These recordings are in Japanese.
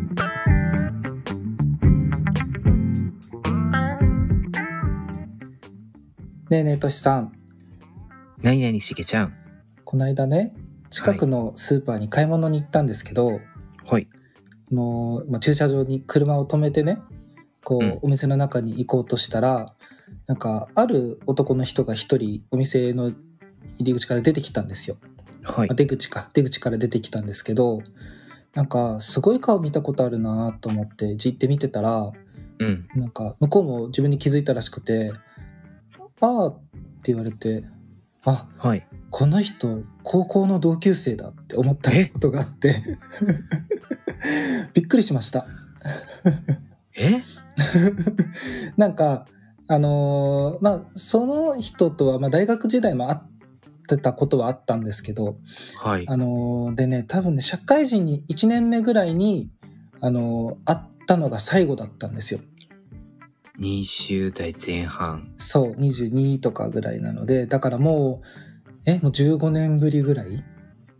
ねえねえとしさん、 何々しげちゃん。 この間ね近くのスーパーに買い物に行ったんですけど、 はい。 駐車場に車を止めてねお店の中に行こうとしたら、なんかある男の人が一人お店の入り口から出てきたんですよ。 はい。 出口から出てきたんですけど、なんかすごい顔見たことあるなと思ってじって見てたら、なんか向こうも自分に気づいたらしくて、あーって言われて、あ、 はい。 この人高校の同級生だって思ったことがあってびっくりしましたなんかその人とは大学時代も会ってたことはあったんですけど、 はい。 でね、多分ね社会人に1年目ぐらいに会ったのが最後だったんですよ。 20代前半。 そう22とかぐらいなので、だからもう15年ぶりぐらい。 い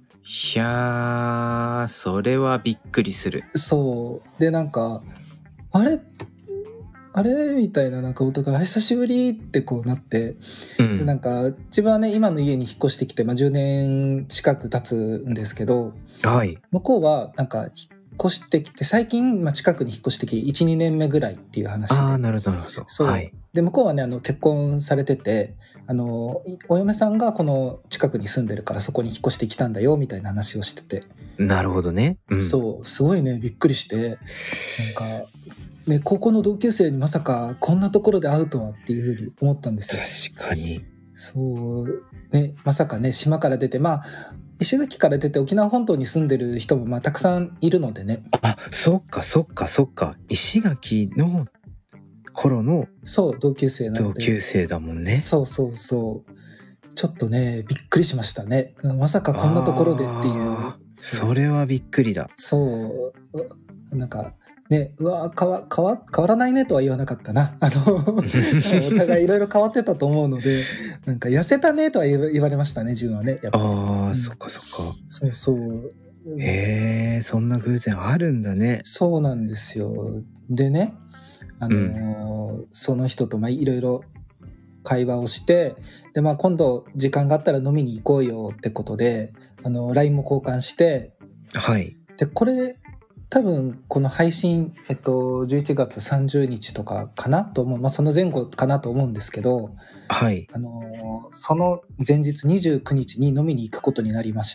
やー、それはびっくりする。 そうで、なんかあれみたいな、なんかお互い久しぶりってこうなって、でなんか自分はね今の家に引っ越してきて、10年近く経つんですけど、 はい。 向こうはなんか引っ越してきて最近、近くに引っ越してきて 1,2 年目ぐらいっていう話で。 ああ、なるほど。 そう、 はい。 で向こうはね結婚されてて、お嫁さんがこの近くに住んでるからそこに引っ越してきたんだよみたいな話をしてて。 なるほどね。 そうすごいねびっくりして、なんかね、高校の同級生にまさかこんなところで会うとはっていうふうに思ったんですよ。 確かに。 そうね、まさかね島から出て、石垣から出て沖縄本島に住んでる人もたくさんいるのでね。 あ、そっか。石垣の頃のそう同級生なので。 同級生だもんね。 そうちょっとねびっくりしましたね。まさかこんなところでっていう。 それはびっくりだ。 そうなんかね、うわ変わらないねとは言わなかったな。お互いいろいろ変わってたと思うので、なんか痩せたねとは言われましたね、自分はね。やっぱり。 そっか。 そう。 へえ、そんな偶然あるんだね。 そうなんですよ。でね、その人といろいろ会話をして、で今度時間があったら飲みに行こうよってことで、LINE も交換して、 はい。 でこれ多分この配信、11月30日とかかなと思う、その前後かなと思うんですけど、 はい。 その前日29日に飲みに行くことになりました。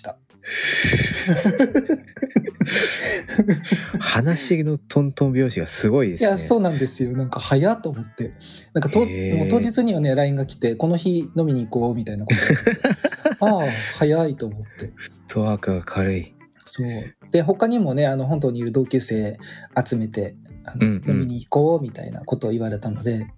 話のトントン拍子がすごいですね。 いや、そうなんですよ。なんか早っと思って。なんかもう当日にはね、LINE が来て、この日飲みに行こうみたいなことああ、早いと思って。 フットワークが軽い。 そうで他にもね本島にいる同級生集めて飲みに行こうみたいなことを言われたので。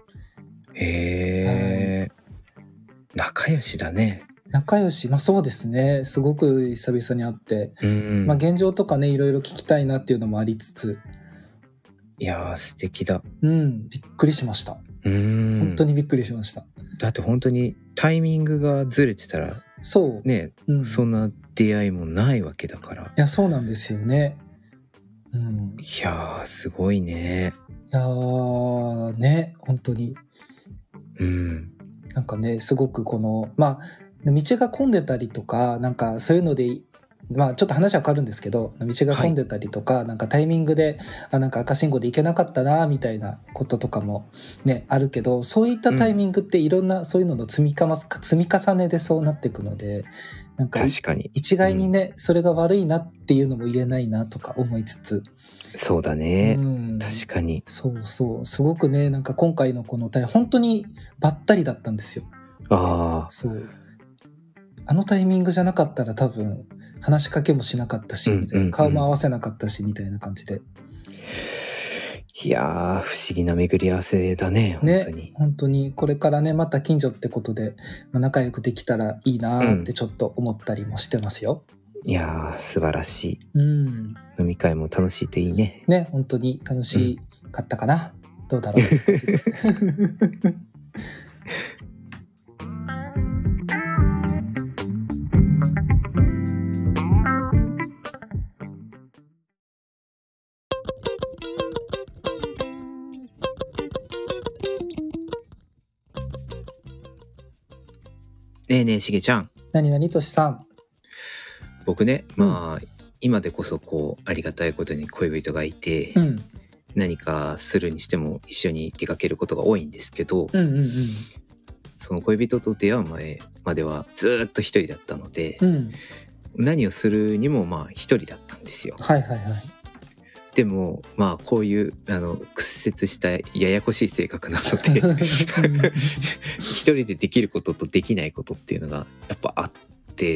へえ、仲良しだね。 仲良し、そうですね。すごく久々に会って、現状とかねいろいろ聞きたいなっていうのもありつつ。 いやー素敵だ。 びっくりしました。本当にびっくりしました。 だって本当にタイミングがずれてたらそうね、そんな出会いもないわけだから。いやそうなんですよね。 いやーすごいね。 いやーね本当に。なんかねすごくこの道が混んでたりとかなんかそういうのでちょっと話は変わるんですけど、道が混んでたりとか、なんかタイミングでなんか赤信号で行けなかったなみたいなこととかもねあるけど、そういったタイミングっていろんなそういうのの積み重ねでそうなっていくので、なんか確かに一概にね、それが悪いなっていうのも言えないなとか思いつつ。 そうだね、確かに。 そうすごくねなんか今回のこの本当にばったりだったんですよ。そうあのタイミングじゃなかったら多分話しかけもしなかったし、顔も合わせなかったしみたいな感じで。 いやー不思議な巡り合わせだね。 本当にこれからねまた近所ってことで、仲良くできたらいいなってちょっと思ったりもしてますよ。 いやー素晴らしい。飲み会も楽しいといいね。 本当に楽しかったかな。どうだろう。 ねえねえしげちゃん、 何々としさん。 僕ね、今でこそこうありがたいことに恋人がいて、 うん何かするにしても一緒に出かけることが多いんですけど、 うんうんその恋人と出会う前まではずっと一人だったので、 うん何をするにも一人だったんですよ。 はいはいはい。 でもこういう屈折したややこしい性格なので一人でできることとできないことっていうのがやっぱあって、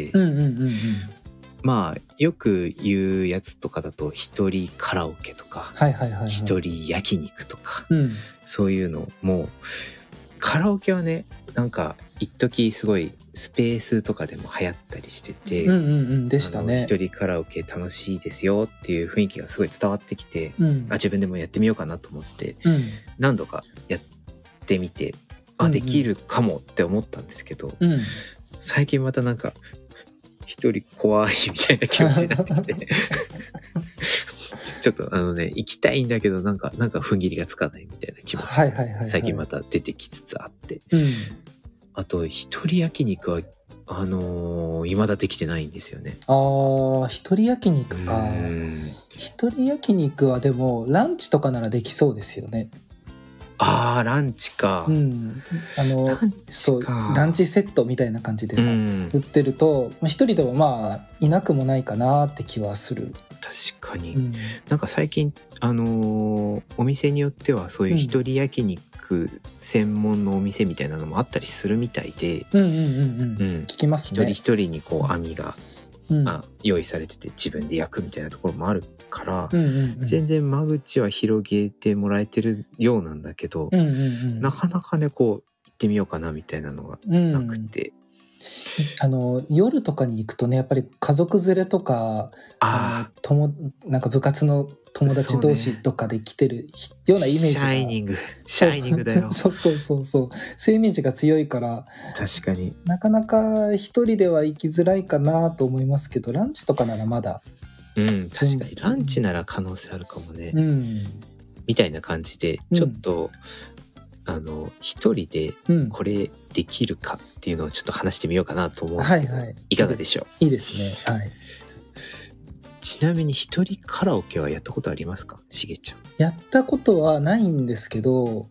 うんうんうんうん。 よく言うやつとかだと一人カラオケとか、 はいはいはいはい。 一人焼肉とか、 うんそういうのもカラオケはね、なんか一時すごいスペースとかでも流行ったりしてて、 うんうんうんでしたね。 一人カラオケ楽しいですよっていう雰囲気がすごい伝わってきて、 うん自分でもやってみようかなと思ってうん何度かやってみて、 うんうんできるかもって思ったんですけど、 うん。 最近またなんか一人怖いみたいな気持ちになってきてちょっと行きたいんだけどなんか踏ん切りがつかないみたいな気持ちはいはいはいはい。 が最近また出てきつつあって、 うん。 あと一人焼肉は未だできてないんですよね。 一人焼肉か。一人焼肉はでもランチとかならできそうですよね。 ランチか。 うん。 ランチか。 そうランチセットみたいな感じでさ、売ってると一人でもいなくもないかなって気はする。 確かに、なんか最近お店によってはそういう一人焼肉専門のお店みたいなのもあったりするみたいで、 聞きますね。 一人一人にこう網が、用意されてて自分で焼くみたいなところもあるから、全然間口は広げてもらえてるようなんだけど、なかなかねこう行ってみようかなみたいなのがなくて、 夜とかに行くとねやっぱり家族連れとかなんか部活の友達同士とかで来てるようなイメージが、 シャイニングだよそういうイメージが強いから、 確かになかなか一人では行きづらいかなと思いますけど、ランチとかならまだ確かにランチなら可能性あるかもね、みたいな感じでちょっと、一人でこれできるかっていうのをちょっと話してみようかなと思うんですけど、いかがでしょう。いいですね。はい。 ちなみに一人カラオケはやったことありますか、しげちゃん。 やったことはないんですけど、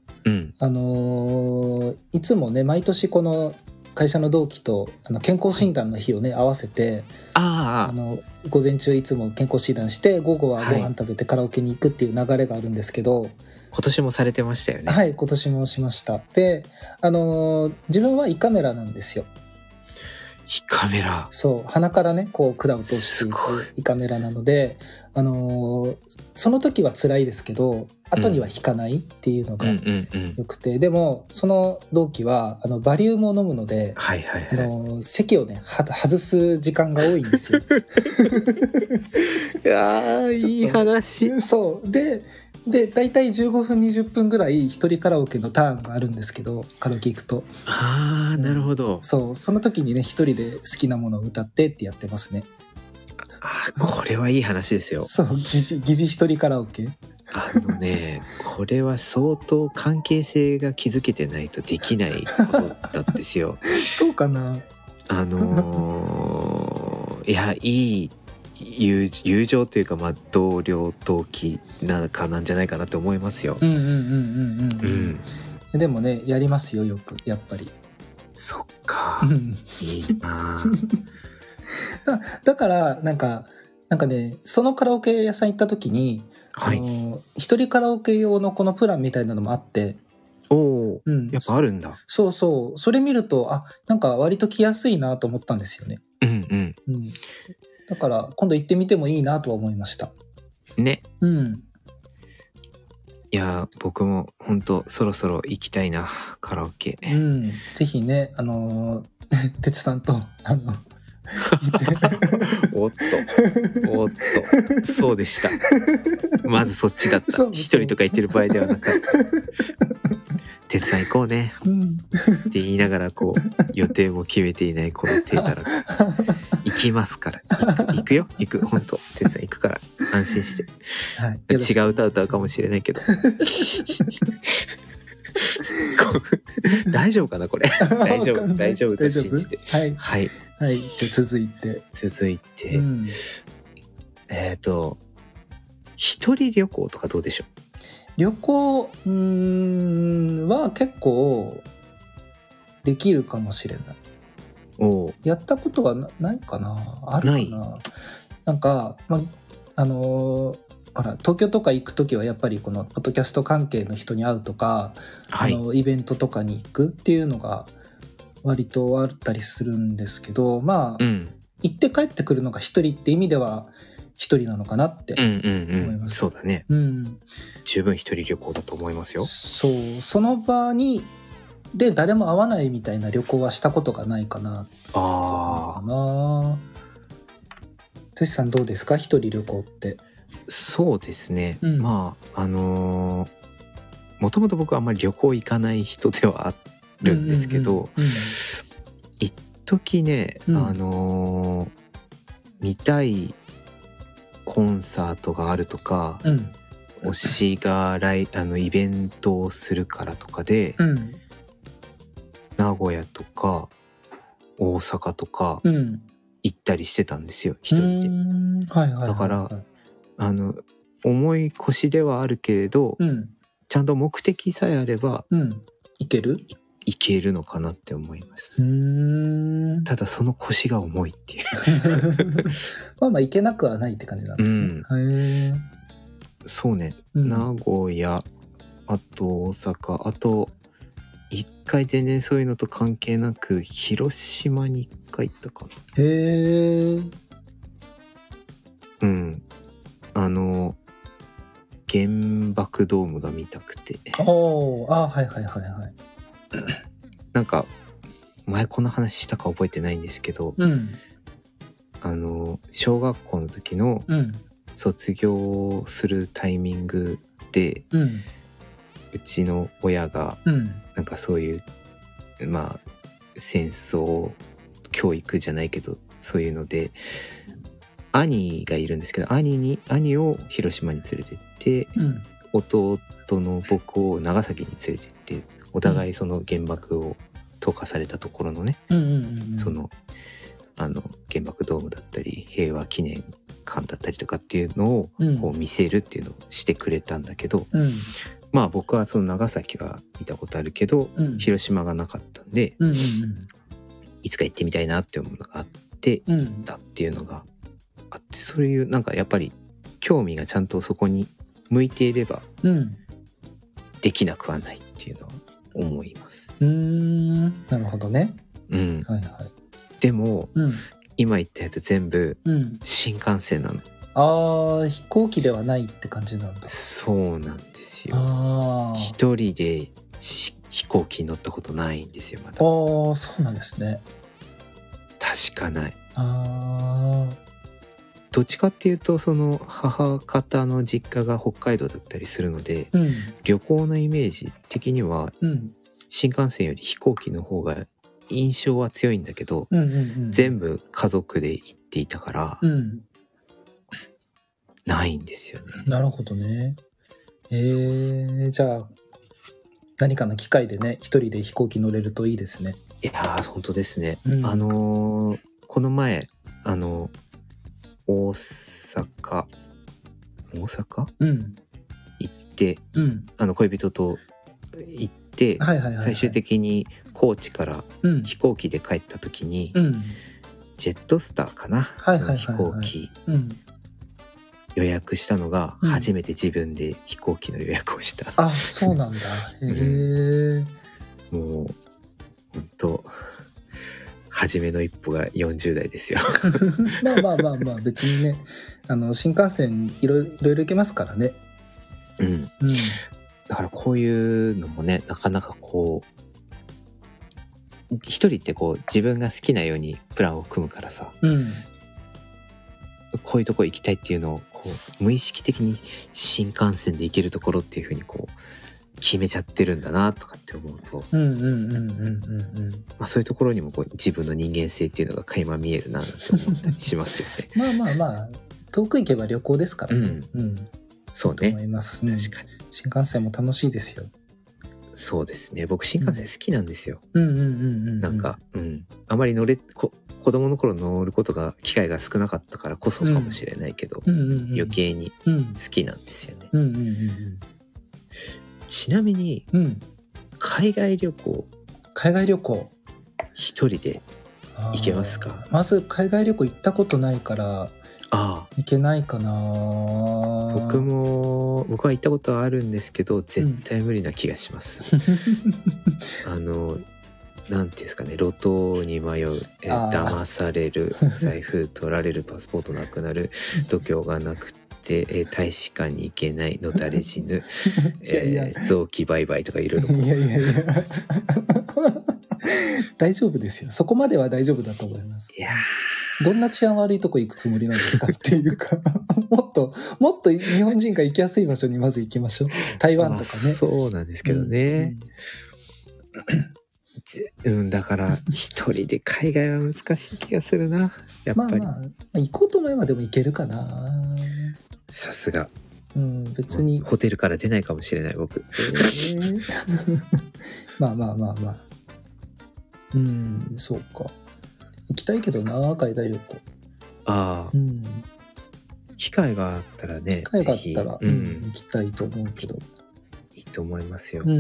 いつもね毎年この会社の同期と健康診断の日をね合わせて、午前中いつも健康診断して午後はご飯食べてカラオケに行くっていう流れがあるんですけど、 今年もされてましたよね。 はい、今年もしました。で、自分は胃カメラなんですよ。 胃カメラ。 そう、鼻からねこう管を通していく胃カメラなので、その時は辛いですけど後には引かないっていうのがよくて、でもその同期はバリウムを飲むので、席をね外す時間が多いんですよ。 いい話。 そうで大体15分20分ぐらい一人カラオケのターンがあるんですけど、カラオケ行くとなるほど。 その時にね一人で好きなものを歌ってってやってますね。 これはいい話ですよ。 そう、疑似一人カラオケ。 これは相当関係性が築けてないとできないことなんですよ。 そうかな。 いや、いい友情というか同僚同期なんじゃないかなと思いますよ。 でもねやりますよよくやっぱり。 そっか。いいな。 だからなんかねそのカラオケ屋さん行った時に、一人カラオケ用のこのプランみたいなのもあって。 やっぱあるんだ。 そうそれ見るとなんか割と来やすいなと思ったんですよね。だから今度行ってみてもいいなとは思いましたね。いや僕も本当そろそろ行きたいなカラオケ。 ぜひね哲さんとおっとそうでした。まずそっちだった。一人とか言ってる場合ではなかった。哲さん行こうね、って言いながらこう予定も決めていないこの手たら行きますから。行く本当哲さん行くから安心して、違う歌うかもしれないけど大丈夫かなこれ。大丈夫大丈夫と信じて。 はいはいはい。じゃあ続いて、うん、 一人旅行とかどうでしょう。 旅行は結構できるかもしれない。やったことはないかな。あるかな。なんか、ほら東京とか行くときはやっぱりこのポッドキャスト関係の人に会うとか、はい、イベントとかに行くっていうのが割とあったりするんですけど、まあ、うん、行って帰ってくるのが一人って意味では一人なのかなって思います。 そうだね、うん、十分一人旅行だと思いますよ。 そう、その場にで誰も会わないみたいな旅行はしたことがないかなと思うかな。トシさんどうですか、一人旅行って。 そうですね、うん、まあもともと僕はあんまり旅行行かない人ではあるんですけど、一時ね、見たいコンサートがあるとか、推しがイベントをするからとかで、名古屋とか大阪とか行ったりしてたんですよ、一人で。だから重い腰ではあるけれど、ちゃんと目的さえあれば、 いけるのかなって思います。ただその腰が重いっていうまあいけなくはないって感じなんですね。 そうね、名古屋、あと大阪、あと一回全然そういうのと関係なく広島に一回行ったかな。原爆ドームが見たくて。 はいはいはいはい。 なんか前この話したか覚えてないんですけど、小学校の時の卒業するタイミングで、うちの親がなんかそういう、まあ戦争教育じゃないけどそういうので、兄がいるんですけど、兄を広島に連れてって、弟の僕を長崎に連れてって、お互いその原爆を投下されたところのね、その原爆ドームだったり平和記念館だったりとかっていうのをこう見せるっていうのをしてくれたんだけど、まあ僕はその長崎は見たことあるけど、広島がなかったんで、いつか行ってみたいなって思うのがあって行ったっていうのがあって、そういうなんかやっぱり興味がちゃんとそこに向いていればできなくはないっていうのは思います。 なるほどね。はいはい。 でも、今言ったやつ全部新幹線なの。 飛行機ではないって感じなんだ。 そうなんですよ。一人で飛行機に乗ったことないんですよ、まだ。 そうなんですね。 確かない。どっちかっていうとその母方の実家が北海道だったりするので、旅行のイメージ的には新幹線より飛行機の方が印象は強いんだけど、全部家族で行っていたから、ないんですよね。 なるほどね。じゃあ何かの機会でね、一人で飛行機乗れるといいですね。 いやー本当ですね。この前大阪、行って、恋人と行って、最終的に高知から飛行機で帰った時に、ジェットスターかな、飛行機予約したのが初めて自分で飛行機の予約をした。 そうなんだ。 もう本当初めの一歩が40代ですよ。 まあ別にね、新幹線いろいろ行けますからね。 だからこういうのもね、なかなかこう一人ってこう自分が好きなようにプランを組むからさ、こういうとこ行きたいっていうのをこう無意識的に新幹線で行けるところっていう風にこう決めちゃってるんだなとかって思うと、そういうところにもこう自分の人間性っていうのが垣間見えるなって思ったりしますよね。 まあ遠く行けば旅行ですからね。 そうね。 と思います。 確かに。 新幹線も楽しいですよ。 そうですね。僕新幹線好きなんですよ。 うんうんうんうんうん。 なんか、あまり子供の頃乗ることが機会が少なかったからこそかもしれないけど、余計に好きなんですよね。ちなみに、海外旅行一人で行けますか？ まず海外旅行行ったことないから行けないかな。 僕は行ったことはあるんですけど絶対無理な気がします、なんていうんですかね、路頭に迷う、騙される、財布取られる、パスポートなくなる、度胸がなくて、大使館に行けない、のたれ死ぬ、臓器売買とかいろいろ。 いや大丈夫ですよ。そこまでは大丈夫だと思います。 いやどんな治安悪いとこ行くつもりなんですかっていうかもっと日本人が行きやすい場所にまず行きましょう。台湾とかね。 そうなんですけどね。だから一人で海外は難しい気がするな。やっぱり。 行こうと思えばでも行けるかな。 さすが。 別にホテルから出ないかもしれない僕。 まあ。そうか。行きたいけどな、海外旅行。 機会があったらね。 行きたいと思うけど。 いいと思いますよ。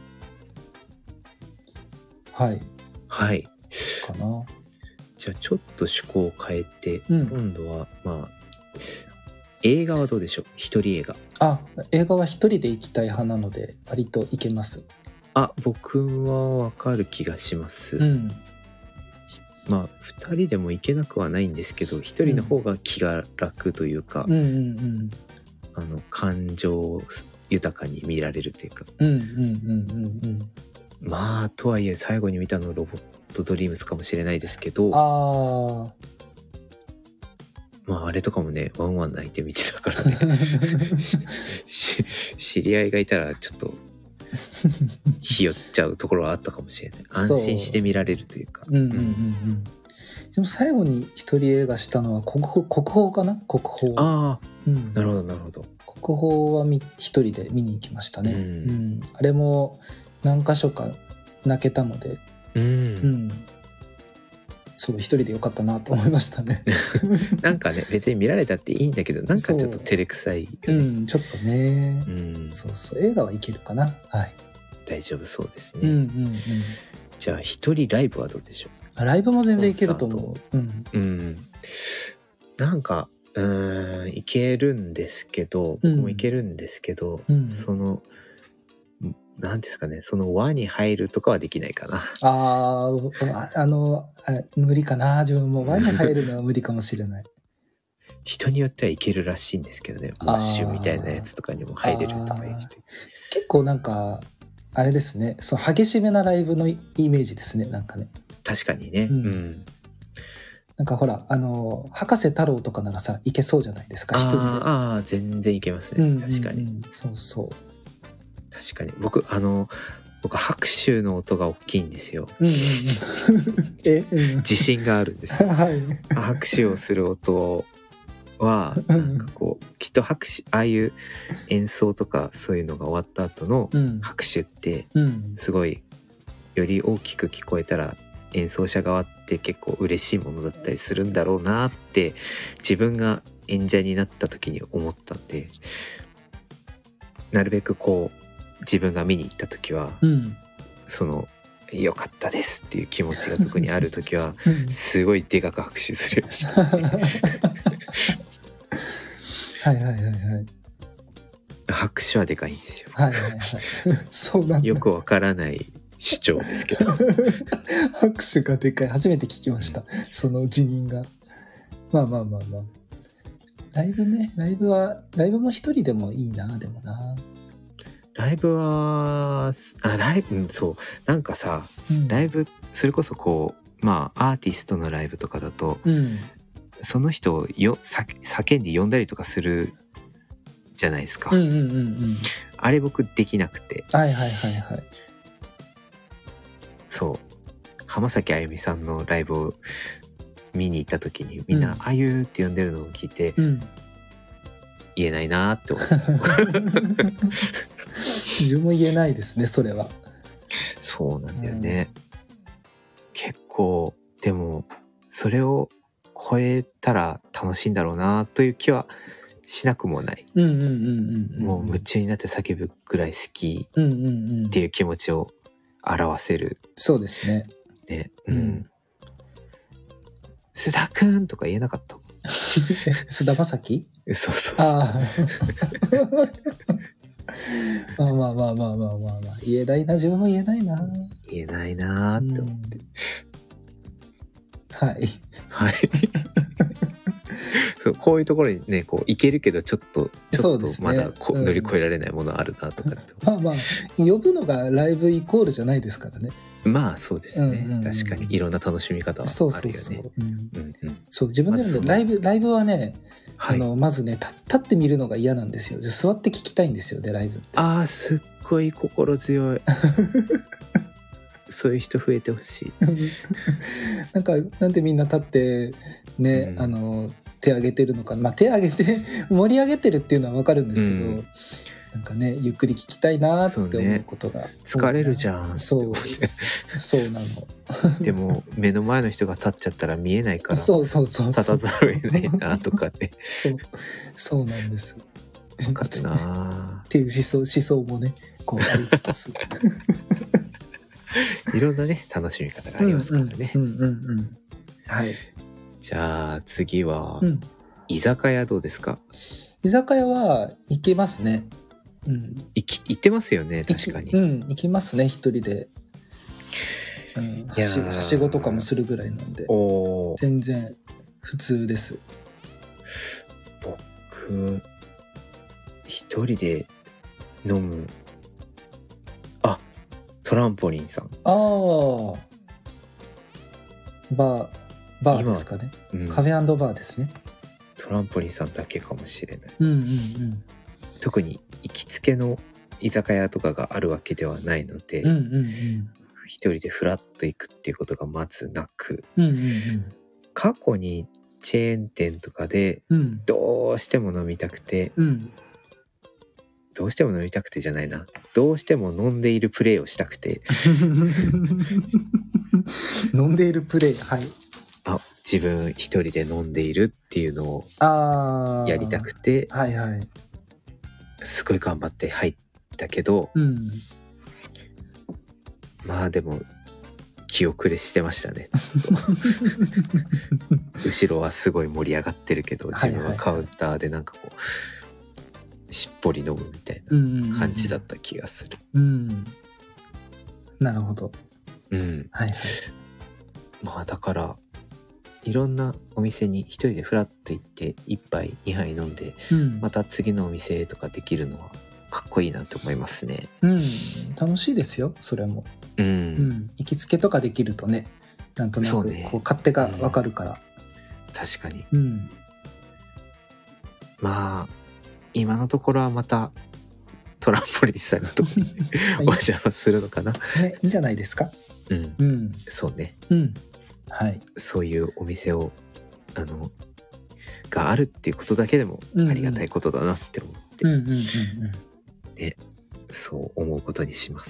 はい。かな。 じゃあちょっと趣向を変えて、今度は映画はどうでしょう？一人映画。 映画は一人で行きたい派なので割と行けます。 僕はわかる気がします。2人でも行けなくはないんですけど、1人の方が気が楽というか、感情豊かに見られるというか。とはいえ最後に見たのロボットドリームスかもしれないですけど、あれとかもね、ワンワン泣いて見てたからね知り合いがいたらちょっとひよっちゃうところはあったかもしれない。安心して見られるというか。 でも最後に一人映画したのは国宝かな。国宝。 なるほどなるほど。 国宝は一人で見に行きましたね。あれも何箇所か泣けたので、そう一人でよかったなと思いましたねなんかね、別に見られたっていいんだけど、なんかちょっと照れくさいよね。 ちょっとね。そう映画はいけるかな。 大丈夫そうですね。じゃあ一人ライブはどうでしょう？ ライブも全然いけると思う。 なんかいけるんですけど、僕もいけるんですけど、なんですかね、その輪に入るとかはできないかな。 無理かな。自分も輪に入るのは無理かもしれない。 人によってはいけるらしいんですけどね。モッシュみたいなやつとかにも入れるとかいう人。 結構なんかあれですね。激しめなライブのイメージですね。なんかね。 確かにね。 なんかほら博士太郎とかならさいけそうじゃないですか、一人で。 全然いけますね。確かに。 そう。確かに僕拍手の音が大きいんですよ。自信があるんです。拍手をする音はなんかこうきっと拍手、ああいう演奏とかそういうのが終わった後の拍手ってすごいより大きく聞こえたら演奏者側って結構嬉しいものだったりするんだろうなって自分が演者になった時に思ったんで、なるべくこう自分が見に行った時は、良かったですっていう気持ちが特にある時はすごいでかく拍手するようにして拍手はでかいんですよ。 そうなんだ。 よくわからない主張ですけど拍手がでかい、初めて聞きました。その辞任が。まあライブも一人でもいいな。でもなライブはそうなんかさ、ライブそれこそこうアーティストのライブとかだと、その人を叫んで呼んだりとかするじゃないですか。あれ僕できなくて。そう浜崎あゆみさんのライブを見に行った時にみんな「あゆ」って呼んでるのを聞いて、言えないなって思って自分も言えないですね、それは。 そうなんだよね、結構でもそれを超えたら楽しいんだろうなという気はしなくもない。もう夢中になって叫ぶぐらい好きっていう気持ちを表せる。 そうですね。 ね、須田くんとか言えなかった。 須田まさき？ そう。 あまあまあまあまあまあまあまあ、言えないな、自分も言えないな。 言えないなって思って。 はい。 はい。そう、こういうところにね、こう行けるけどちょっとまだ乗り越えられないものあるなとかって。 まあまあ、呼ぶのがライブイコールじゃないですからね。 まあそうですね、確かにいろんな楽しみ方はあるよね。 そう、自分でもね、ライブはね、まずね、立って見るのが嫌なんですよ。座って聞きたいんですよね、ライブって。 ああ、すっごい心強い。そういう人増えてほしい。 なんでみんな立ってね、手挙げてるのか、まあ手挙げて盛り上げてるっていうのは分かるんですけど、なんかね、ゆっくり聞きたいなって思うことが、 疲れるじゃん。 そうなの。 でも目の前の人が立っちゃったら見えないから、 そう立たざるを得ないなとかね。 そうなんです。 分かるなっていう思想もね、こうありつついろんなね楽しみ方がありますからね。 はい。 じゃあ次は、居酒屋どうですか？ 居酒屋は行けますね。 行ってますよね、確かに。 行きますね、一人で。はしごとかもするぐらいなんで、全然普通です。 僕一人で飲む、トランポリンさん。 バーですかね、カフェ&バーですね。 トランポリンさんだけかもしれない。特に行きつけの居酒屋とかがあるわけではないので、一人でフラッと行くっていうことがまずなく、過去にチェーン店とかでどうしても飲みたくて、どうしても飲みたくてじゃないな、どうしても飲んでいるプレイをしたくて飲んでいるプレイ、はい、 自分一人で飲んでいるっていうのをやりたくて、すごい頑張って入ったけど、まあでも気遅れしてましたね。後ろはすごい盛り上がってるけど、自分はカウンターでなんかこうしっぽり飲むみたいな感じだった気がする。 なるほど。 まあだからいろんなお店に一人でフラッと行って1杯2杯飲んで、また次のお店とかできるのはかっこいいなと思いますね。 楽しいですよ、それも。行きつけとかできるとね、なんとなくこう勝手が分かるから。 確かに。まあ今のところはまたトランポリンさんのとこにお邪魔するのかな。 ね、いいんじゃないですか。 そうね。そういうお店をがあるっていうことだけでもありがたいことだなって思って、そう思うことにします。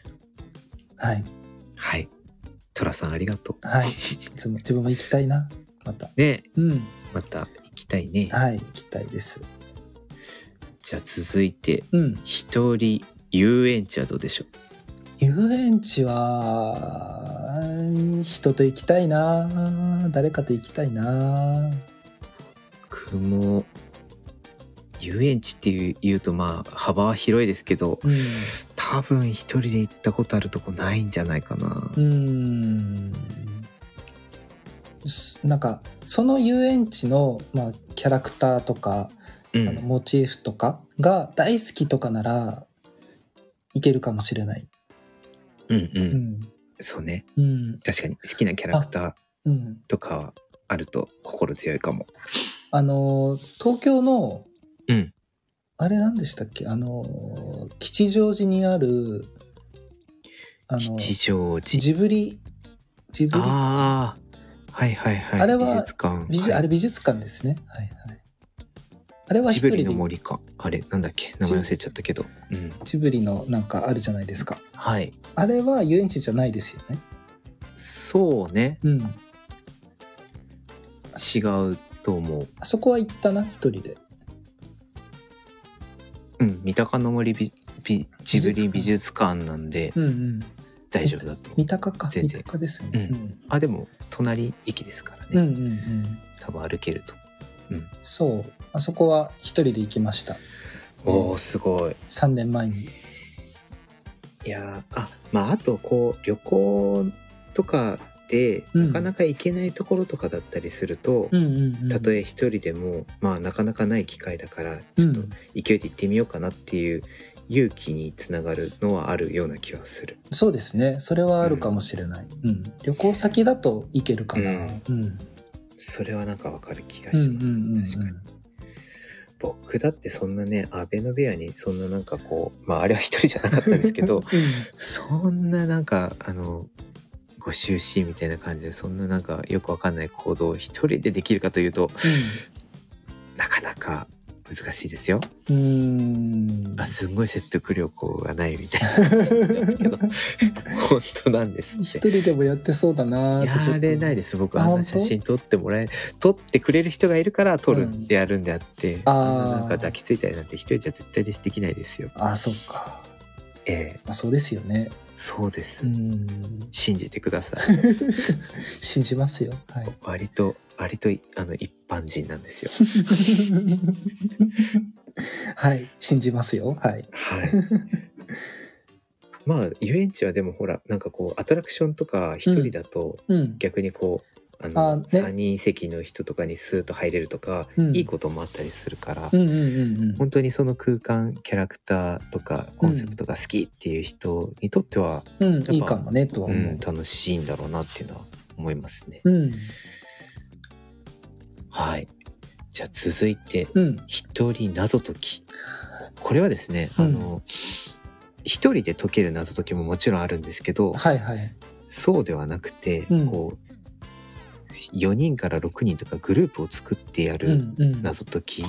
はい。トラさんありがとう。 いつも自分も行きたいな、またね。また行きたいね。 行きたいです。 じゃあ続いて、一人遊園地はどうでしょう？ 遊園地は人と行きたいな、誰かと行きたいな。 僕も遊園地っていうとまあ幅は広いですけど、多分一人で行ったことあるとこないんじゃないかな。 なんかその遊園地の、キャラクターとか、モチーフとかが大好きとかならいけるかもしれない。 そうね、確かに好きなキャラクターとかあると心強いかも。 東京の、あれ何でしたっけ、吉祥寺にある吉祥寺ジブリあれは美術館ですね。 あれは一人で。 ジブリの森か。あれ、なんだっけ、名前忘れちゃったけど。うん。 ジブリのなんかあるじゃないですか。 はい。 あれは遊園地じゃないですよね。 そうね。 うん。 違うと思う。 あそこは行ったな、一人で。 うん、三鷹の森ジブリ美術館なんで、 うんうん、 大丈夫だと。 三鷹か。三鷹ですね。 うんうん、あ、でも隣駅ですからね。 うんうんうん。 多分歩けると。うん。 そう。あそこは一人で行きました。 おー、すごい。 3年前に。 いやまああとこう旅行とかでなかなか行けないところとかだったりすると、たとえ一人でもまあなかなかない機会だからちょっと勢いで行ってみようかなっていう勇気につながるのはあるような気はする。 そうですね、それはあるかもしれない。うん、旅行先だと行けるかな。うん、 それはなんかわかる気がします。確かに。僕だってそんなね、アベノベアにそんななんかこう、まああれは一人じゃなかったんですけど、そんななんかご就寝みたいな感じでそんななんかよくわかんない行動を一人でできるかというと、なかなか難しいですよ。すんごい説得力がないみたいな感じになっちゃったけど本当なんですって。 一人でもやってそうだなってちょっと。 やれないです。僕あんな写真撮ってくれる人がいるから撮るってやるんであって、なんか抱きついたりなんて一人じゃ絶対できないですよ。 そうか。そうですよね。 そうです。信じてください。 信じますよ。はい。 割と一般人なんですよ。 はい、信じますよ。はい。 はい。まあ遊園地はでもほらなんかこうアトラクションとか一人だと逆にこう3人席の人とかにスーッと入れるとか、いいこともあったりするから、本当にその空間キャラクターとかコンセプトが好きっていう人にとっては、 いいかもねとは思う。 楽しいんだろうなっていうのは思いますね。はい。じゃあ続いて一人謎解き。これはですね、一人で解ける謎解きももちろんあるんですけど、そうではなくて、こう4人から6人とかグループを作ってやる謎解き、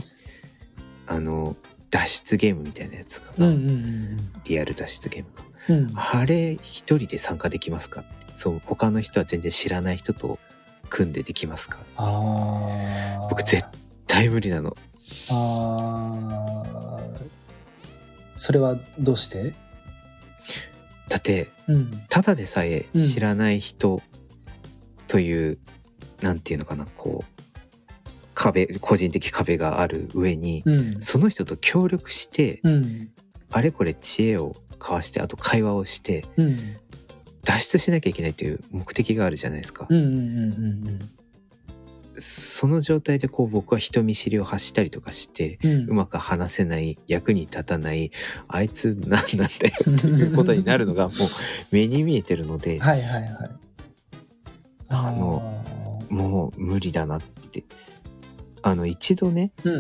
脱出ゲームみたいなやつかな、リアル脱出ゲームか、あれ一人で参加できますか？そう他の人は全然知らない人と組んでできますか？僕絶対無理なの。 それはどうして？ だって、ただでさえ知らない人という、なんていうのかな、こう個人的壁がある上に、その人と協力して、あれこれ知恵を交わして、あと会話をして、脱出しなきゃいけないという目的があるじゃないですか。その状態でこう僕は人見知りを発したりとかして、うまく話せない、役に立たない、あいつ何なんだよっていうことになるのがもう目に見えてるので、もう無理だなって。一度ね、こ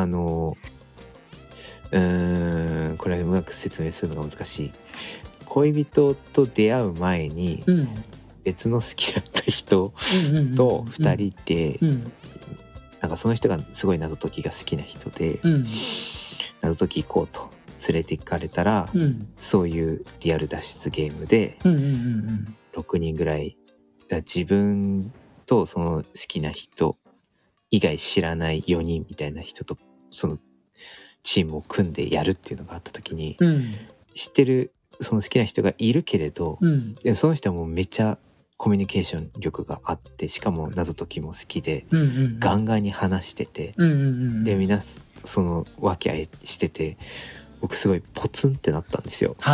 れはうまく説明するのが難しい。恋人と出会う前に、別の好きだった人と2人で、なんかその人がすごい謎解きが好きな人で、謎解き行こうと連れて行かれたら、そういうリアル脱出ゲームで、6人ぐらい自分とその好きな人以外知らない4人みたいな人とそのチームを組んでやるっていうのがあった時に、知ってるその好きな人がいるけれど、その人はもうめっちゃコミュニケーション力があって、しかも謎解きも好きで、ガンガンに話してて、でみんなその和気あいしてて、僕すごいポツンってなったんですよ。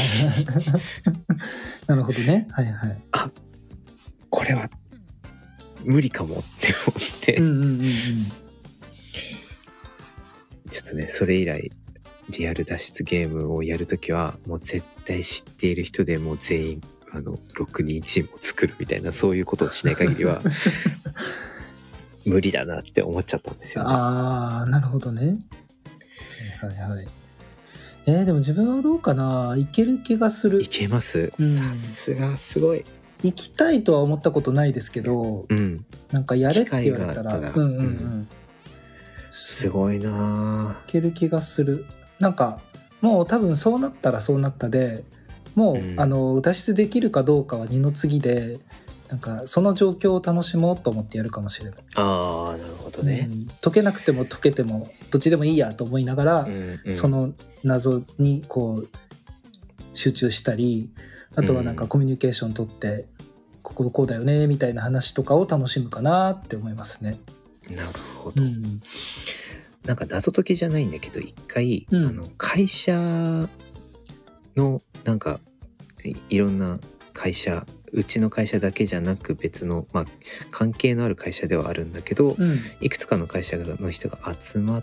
なるほどね。 これは無理かもって思って、ちょっとねそれ以来リアル脱出ゲームをやるときはもう絶対知っている人でもう全員6人チームを作るみたいな、そういうことをしない限りは無理だなって思っちゃったんですよね。 なるほどね。でも自分はどうかな。いける気がする。 いけます、さすがすごい。 行きたいとは思ったことないですけど、なんかやれって言われたら、 すごいな。 いける気がする。なんかもう多分そうなったらそうなったでもう、脱出できるかどうかは二の次で、なんかその状況を楽しもうと思ってやるかもしれない。 ああ、なるほどね。 解けなくても解けてもどっちでもいいやと思いながら、その謎にこう集中したり、あとはなんかコミュニケーション取って、ここだよねみたいな話とかを楽しむかなって思いますね。 なるほど。なんか謎解きじゃないんだけど、一回、会社のなんかいろんな会社、うちの会社だけじゃなく別の、まあ、関係のある会社ではあるんだけど、いくつかの会社の人が集まって、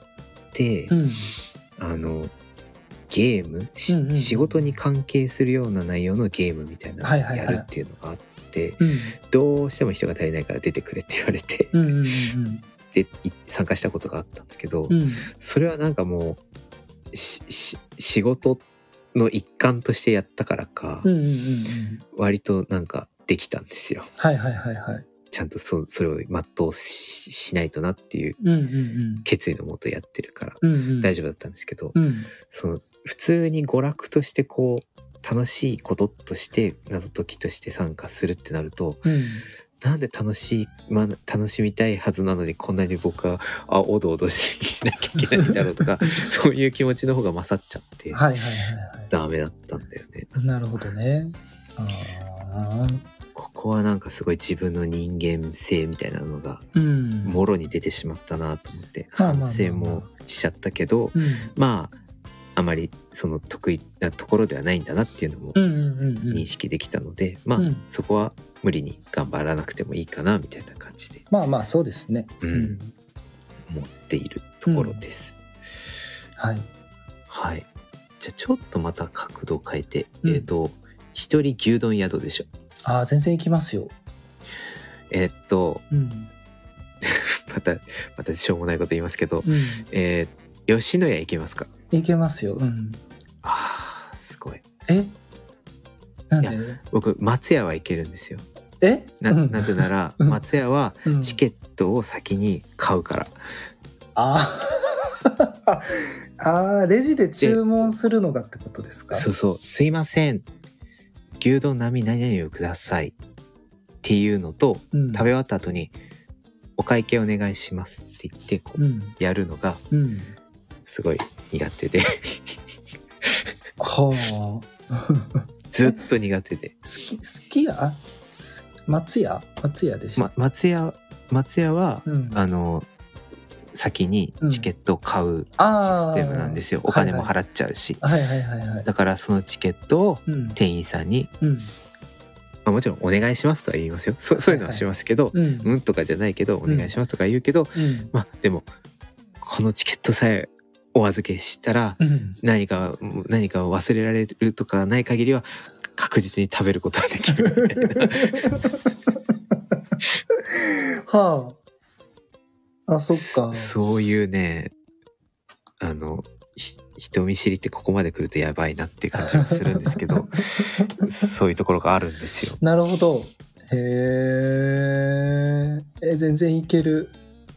ゲーム、仕事に関係するような内容のゲームみたいなのをやるっていうのがあって、どうしても人が足りないから出てくれって言われて、で参加したことがあったんだけど、それはなんかもう仕事の一環としてやったからか、割となんかできたんですよ。ちゃんとそれを全う しないとなっていう決意のもとやってるから大丈夫だったんですけど、その普通に娯楽としてこう楽しいこととして謎解きとして参加するってなると、なんで楽しみたいはずなのにこんなに僕はおどおどしなきゃいけないんだろうとかそういう気持ちの方が勝っちゃってダメだったんだよね。 なるほどね。 ここはなんかすごい自分の人間性みたいなのがもろに出てしまったなと思って反省もしちゃったけど、まああまりその得意なところではないんだなっていうのも認識できたので、まあそこは無理に頑張らなくてもいいかなみたいな感じで、 まあまあそうですね、 思っているところです。はい。じゃあちょっとまた角度を変えて、一人牛丼宿でしょ。 全然行きますよ。 またしょうもないこと言いますけど、吉野家行けますか？ 行けますよ。 すごい。 なんで？ 僕松屋は行けるんですよ。なぜなら松屋はチケットを先に買うから。 レジで注文するのがってことですか？ そう、すいません、牛丼並何々をくださいっていうのと、食べ終わった後にお会計お願いしますって言ってこうやるのがすごい苦手でずっと苦手で。 好きや？松屋でした。 松屋は、先にチケットを買うシステムなんですよ。お金も払っちゃうし、だからそのチケットを店員さんに、もちろんお願いしますとは言いますよ。そういうのはしますけど、とかじゃないけどお願いしますとか言うけど、でもこのチケットさえお預けしたら、何かを忘れられるとかない限りは確実に食べることができるみたいなそっか。 そういうね、人見知りってここまで来るとやばいなっていう感じがするんですけどそういうところがあるんですよ。 なるほど。全然いける。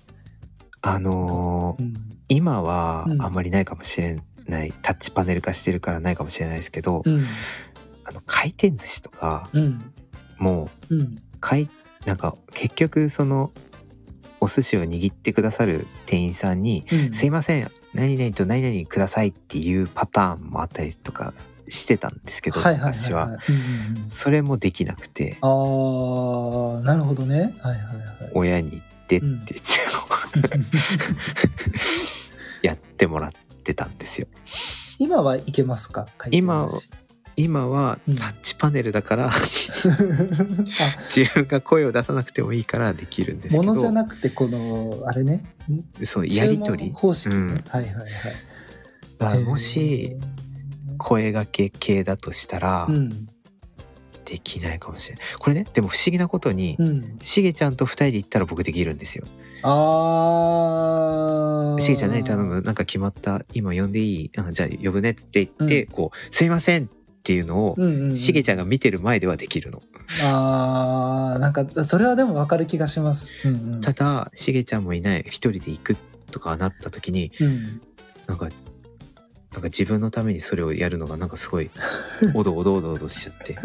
今はあんまりないかもしれない、タッチパネル化してるからないかもしれないですけど、回転寿司とか、もう、なんか結局そのお寿司を握ってくださる店員さんに、すいません何々と何々くださいっていうパターンもあったりとかしてたんですけど、昔はそれもできなくて、 なるほどね。 親に言ってって言ってやってもらってたんですよ。 今はいけますか？ 今はタッチパネルだから、自分が声を出さなくてもいいからできるんですけど、 ものじゃなくてこのあれね、 そうやり取り方式ね。 もし声掛け系だとしたら、できないかもしれない。これね、でも不思議なことに、しげちゃんと2人で行ったら僕できるんですよ。しげちゃん何頼む？なんか決まった？今呼んでいい？じゃあ呼ぶねって言って、こうすいませんっていうのを、しげちゃんが見てる前ではできるの。 なんかそれはでも分かる気がします。 ただしげちゃんもいない、一人で行くっとかなった時に、 うん、 なんか自分のためにそれをやるのがなんかすごいおどおどおどおどしちゃって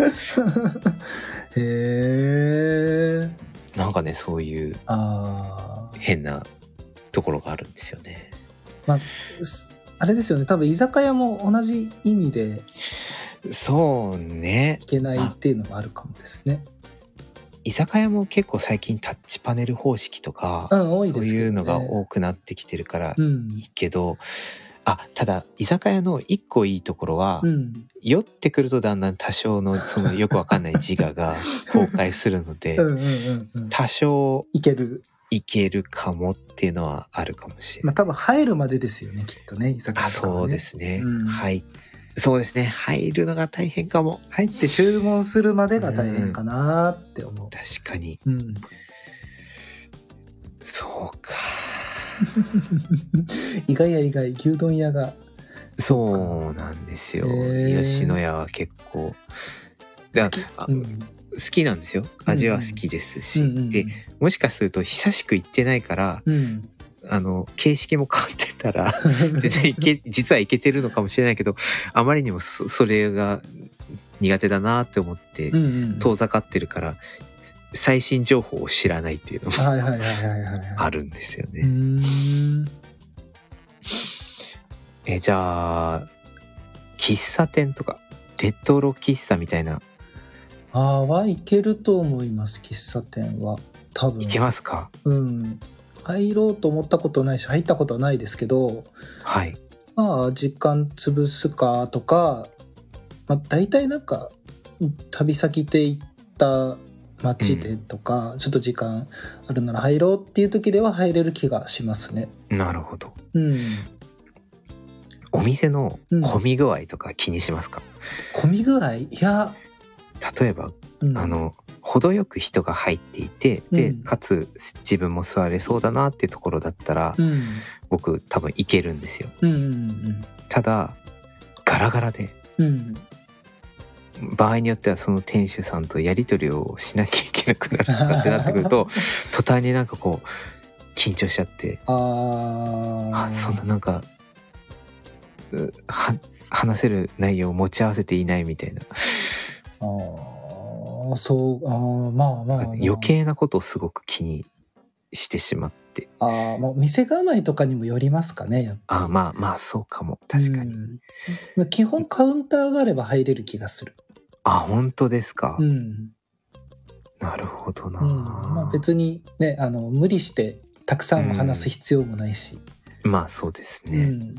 へえ。 なんかねそういう変なところがあるんですよね。 まああれですよね、多分居酒屋も同じ意味でそうね、 いけないっていうのもあるかもですね。 居酒屋も結構最近タッチパネル方式とか、 多いですけどね、 そういうのが多くなってきてるからいいいけど、ただ居酒屋の一個いいところは、酔ってくるとだんだん多少のそのよくわかんない自我が崩壊するので多少いけるかもっていうのはあるかもしれない。 多分入るまでですよね、きっとね、居酒屋とかはね。 そうですね、そうですね、入るのが大変かも。 入って注文するまでが大変かなって思う。 確かに、そうか意外や意外、牛丼屋がそうなんですよ。吉野家は結構好きなんですよ。味は好きですし、でもしかすると久しく行ってないから、形式も変わってたら全然実はいけてるのかもしれないけど、あまりにもそれが苦手だなって思って遠ざかってるから、最新情報を知らないっていうのもあるんですよね。じゃあ喫茶店とかレトロ喫茶みたいなはいけると思います。喫茶店は多分いけますか？ 入ろうと思ったことないし入ったことはないですけど、時間潰すかとか、大体なんか旅先で行った街でとか、ちょっと時間あるなら入ろうっていう時では入れる気がしますね。 なるほど。お店の混み具合とか気にしますか？ 混み具合？いや、 例えば、程よく人が入っていて、でかつ自分も座れそうだなっていうところだったら、僕多分行けるんですよ。ただガラガラで、場合によってはその店主さんとやり取りをしなきゃいけなくなるとかってなってくると途端になんかこう緊張しちゃって、そんななんか話せる内容を持ち合わせていないみたいな。余計なことをすごく気にしてしまって。 もう店構えとかにもよりますかね、やっぱり。 まあそうかも、確かに。 基本カウンターがあれば入れる気がする。 本当ですか。なるほどな。 別にね、無理してたくさん話す必要もないし。 そうですね。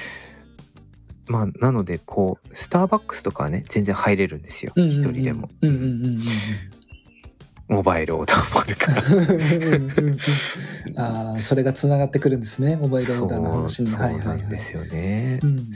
なのでこうスターバックスとかはね全然入れるんですよ、一人でも。モバイルオーダーもあるからそれがつながってくるんですね、モバイルオーダーの話に。 そうなんですよね。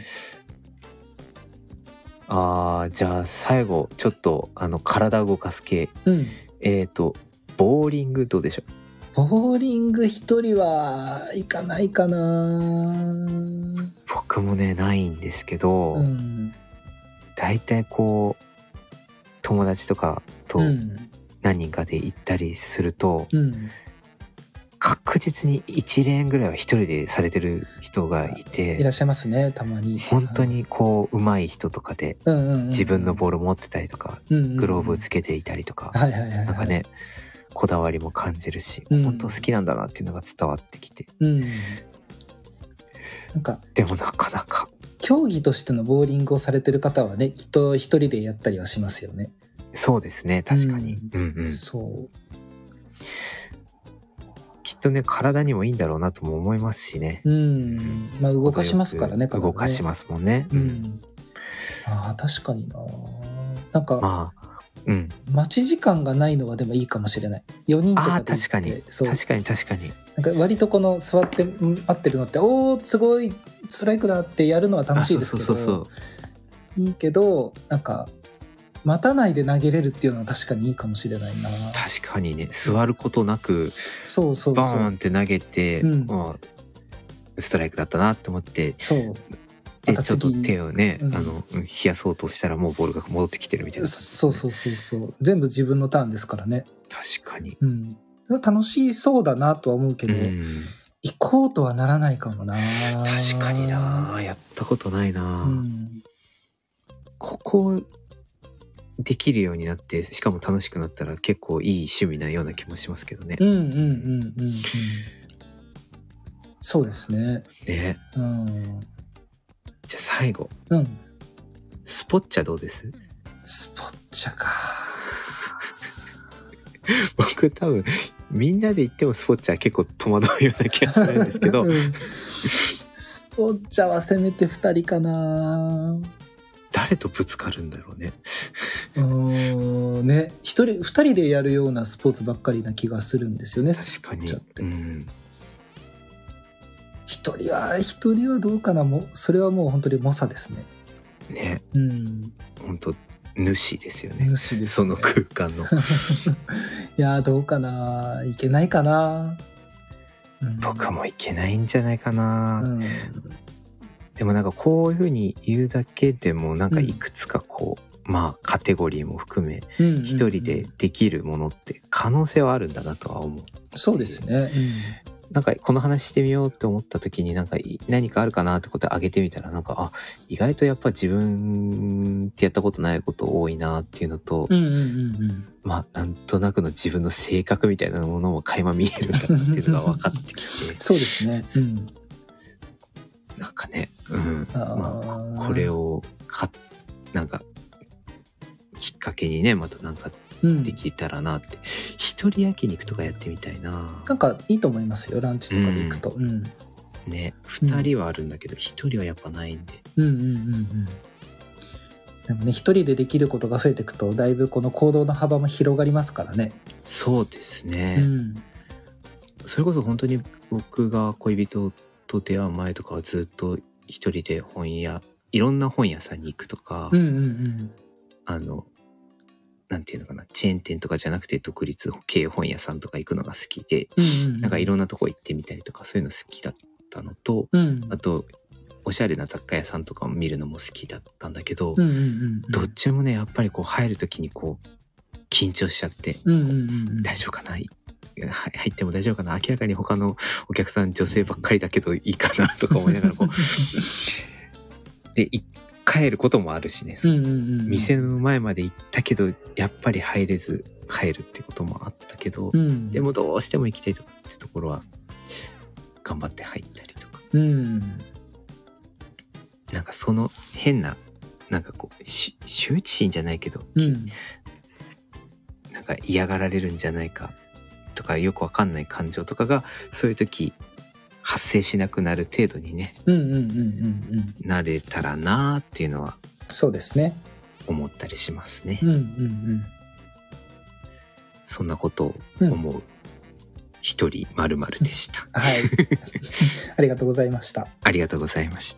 じゃあ最後ちょっと体動かす系、ボーリングどうでしょう？ ボーリング一人は行かないかな。 僕もねないんですけど、だいたいこう友達とかと何人かで行ったりすると、確実に1レーンぐらいは一人でされてる人がいて、 いらっしゃいますね、たまに。 本当にこう上手い人とかで自分のボール持ってたりとか、グローブつけていたりとか、なんかねこだわりも感じるし、本当好きなんだなっていうのが伝わってきて、なんかでもなかなか競技としてのボーリングをされてる方はね、きっと一人でやったりはしますよね。 そうですね、確かに。 そうきっとね体にもいいんだろうなとも思いますしね。 動かしますからね、 動かしますもんね。 確かにな。なんか待ち時間がないのはでもいいかもしれない。4人とかで行って。 確かになんか割とこの座って合ってるのってすごいストライクだってやるのは楽しいですけど、いいけどなんか待たないで投げれるっていうのは確かにいいかもしれないな。 確かにね、座ることなくバーンって投げて、ストライクだったなって思って、ちょっと手をね、冷やそうとしたらもうボールが戻ってきてるみたいな感じですね。 全部自分のターンですからね。 確かに。 楽しそうだなとは思うけど、 行こうとはならないかもな。 確かにな、やったことないな、 うん、 ここできるようになってしかも楽しくなったら結構いい趣味なような気もしますけどね。 うんうんうんうんうん。そうですね。 ね。 うん。 じゃあ最後。 うん。 スポッチャどうです？ スポッチャか。 僕多分みんなで行ってもスポッチャ結構戸惑うような気がするんですけど、 うん、スポッチャはせめて2人かな。 誰とぶつかるんだろうね。 ね、2人でやるようなスポーツばっかりな気がするんですよね。 確かに。 スポッチャって。うん、一人はどうかな。もそれはもう本当に猛者ですね。 ね。 うん。 本当主ですよね。 主ですね。 その空間の。 いやどうかな。いけないかな。 うん、僕もいけないんじゃないかな。 うん、 でもなんかこういう風に言うだけでもなんかいくつかこう、まあカテゴリーも含め一人でできるものって可能性はあるんだなとは思う。 そうですね。 なんかこの話してみようって思った時になんか何かあるかなってことで上げてみたらなんか意外とやっぱ自分ってやったことないこと多いなっていうのと、まあなんとなくの自分の性格みたいなものも垣間見えるんだなっていうのが分かってきてそうですね。 なんかね、まあこれをなんかきっかけにねまたなんかできたらなって、一人焼肉とかやってみたいな。 なんかいいと思いますよ、ランチとかで行くと。 ね、2人はあるんだけど1人はやっぱないんで。 でもね、一人でできることが増えていくとだいぶこの行動の幅も広がりますからね。 そうですね、それこそ本当に僕が恋人と出会う前とかはずっと一人でいろんな本屋さんに行くとか、なんていうのかな、チェーン店とかじゃなくて独立系本屋さんとか行くのが好きで、なんかいろんなとこ行ってみたりとかそういうの好きだったのと、あとおしゃれな雑貨屋さんとかを見るのも好きだったんだけど、どっちもねやっぱりこう入る時にこう緊張しちゃって、大丈夫かな、入っても大丈夫かな、明らかに他のお客さん女性ばっかりだけどいいかなとか思いながらこうで帰ることもあるしね、店の前まで行ったけどやっぱり入れず帰るっていうこともあったけど、でもどうしても行きたいとかってところは頑張って入ったりとか、なんかその変ななんかこう羞恥心じゃないけど、なんか嫌がられるんじゃないかとかよくわかんない感情とかがそういう時発生しなくなる程度にね、なれたらなっていうのはそうですね思ったりしますね。そんなことを思う一人〇〇でした。 はいありがとうございました。 ありがとうございました。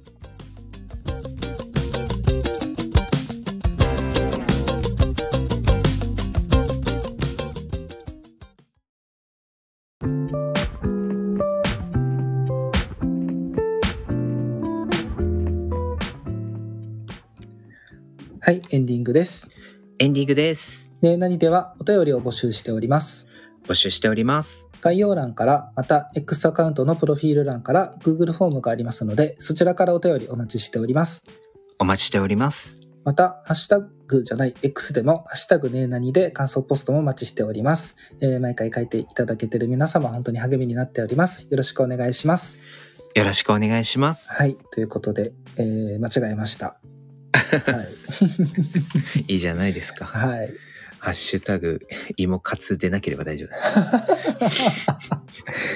はい、エンディングです。 エンディングです。 ね、何ではお便りを募集しております。 募集しております。 概要欄からまた X アカウントのプロフィール欄から Google フォームがありますので、そちらからお便りお待ちしております。 お待ちしております。 またハッシュタグじゃない X でもハッシュタグね何で感想ポストもお待ちしております。毎回書いていただけている皆様本当に励みになっております。よろしくお願いします。 よろしくお願いします。 はい、ということで、間違えました。はい、 いいじゃないですか。 はい。 ハッシュタグ芋活でなければ大丈夫です。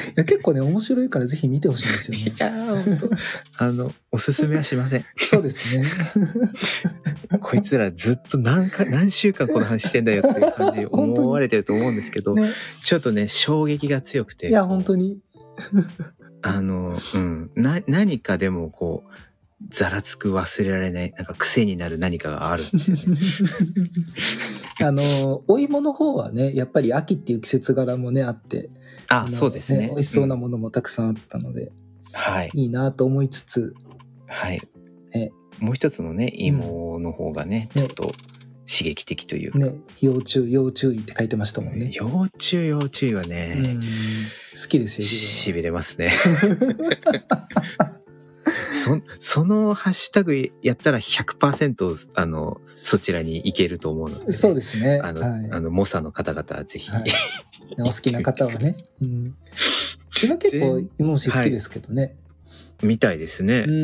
いや結構ね面白いからぜひ見てほしいんですよね。 いや本当おすすめはしません。 そうですね。 こいつらずっと何週間この話してんだよっていう感じで思われてると思うんですけど、ね、ちょっとね衝撃が強くて。 いや本当に。 何かでもこうざらつく忘れられないなんか癖になる何かがあるんですよね。 お芋の方はねやっぱり秋っていう季節柄もねあってそうですね。 美味しそうなものもたくさんあったので、 はい、 いいなと思いつつ、 はい、もう一つのね芋の方がね、ちょっと刺激的というか、 要注意って書いてましたもんね。 要注意はね、 好きですよ、 しびれますね。そのハッシュタグやったら 100% そちらに行けると思うので、ね、 そうですね。 猛者の方々はぜひ、はい、 お好きな方はね。うん。今結構イモムシ好きですけどね。 みたいですね。 うん。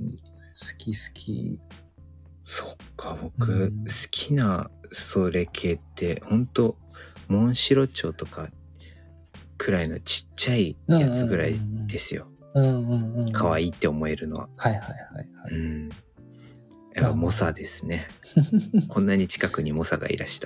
好き。 そっか、僕、好きなそれ系って本当モンシロチョウとかくらいのちっちゃいやつぐらいですよ。可愛いって思えるのは。 はい。うん。 やっぱ猛者ですね。こんなに近くに猛者がいらした。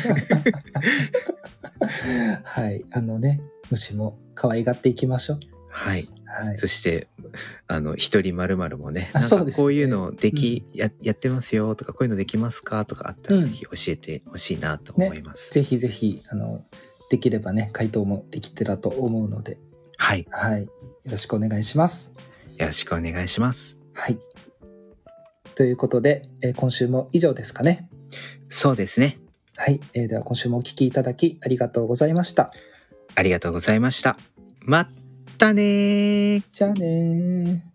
はい。虫も可愛がっていきましょう。 はい。そして、一人〇〇もね、 なんかこういうのやってますよとか、こういうのできますかとかあったら、ぜひ教えてほしいなと思います。 ぜひぜひ、できればね、回答もできてたと思うので。 はい。 はい。よろしくお願いします。 よろしくお願いします。 はい。ということで、今週も以上ですかね。 そうですね。 はい。では今週もお聞きいただきありがとうございました。 ありがとうございました。またねー。 じゃあねー。